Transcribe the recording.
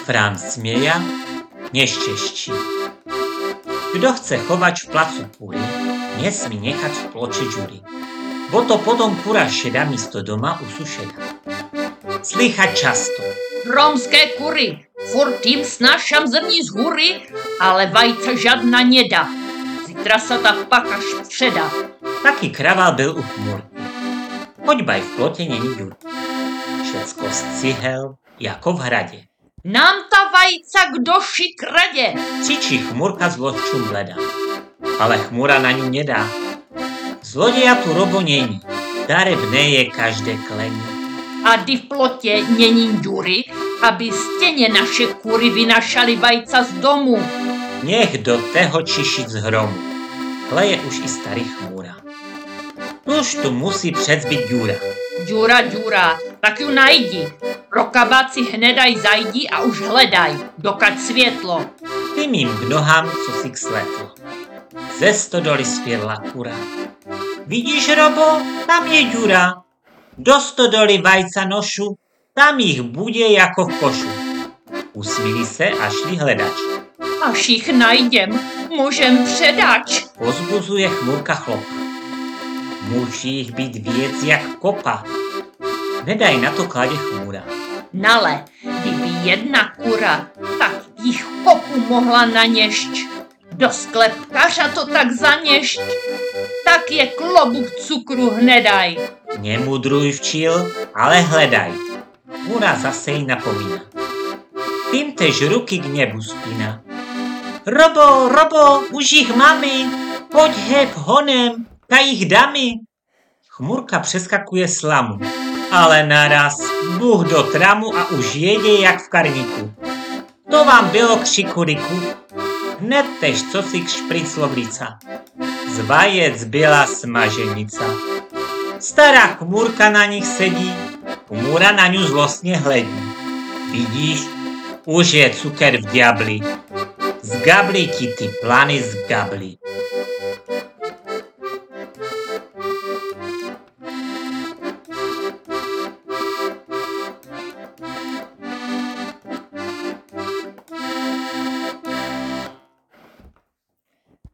Franc smieja, nešťastí. Kto chce chovať v placu kury, nesmí nechať v ploče džury, bo to potom kura šeda místo doma u suseda. Slychať často. Romské kury, furt jim snášam zrní z hůry, ale vajca žádna nedá. Zítra sa ta pak až předá. Taký kravál byl u chmúrky. Choďbaj v plote není ďury. Všecko z cihel, jako v hrade. Nám ta vajca kdoši krade. Cičí chmúrka zloču bleda, ale chmúra na ňu nedá. Zlodeja tu robo není, darebné je každé klení. A kdy v plotě není džury, aby stěně naše kury vynašali vajca z domu. Nech do tého čišiť z hromu. Kleje už i starý chmúra. Už tu musí předzbyť ďura. Ďura, tak ju najdi. Rokabáci hnedaj zajdi a už hledaj, dokud světlo. Ty mým k nohám, co si k svetlo. Ze stodoly spěrla kura. Vidíš, Robo, tam je ďura. Do stodoly vajca nošu, tam jich bude jako v košu. Usmili se a šli hledač. Až jich najdem, můžem předač. Pozbuzuje chmúrka chlopa. Musí jich být věc jak kopa. Nedaj na to klade chmúra. Nale, kdyby jedna kura, tak jich kopu mohla naněšť. Do sklepkařa to tak zaněšť, tak je klobuk cukru hnedaj. Nemudruj včil, ale hledaj. Kura zase jí napomína. Tým tež ruky k nebu spína. Robo, už jich máme, pojď heb honem, ta jich dámy. Chmúrka přeskakuje slamu, ale naraz Bůh do tramu a už jede jak v karníku. To vám bylo křikuriku, hned tež co si špriclo vlica. Z vajec byla smaženica. Stará chmúrka na nich sedí, chmúra na ňu zlostne hledí. Vidíš, už je cuker v diabli. Z gabli ti ty plany z gabli.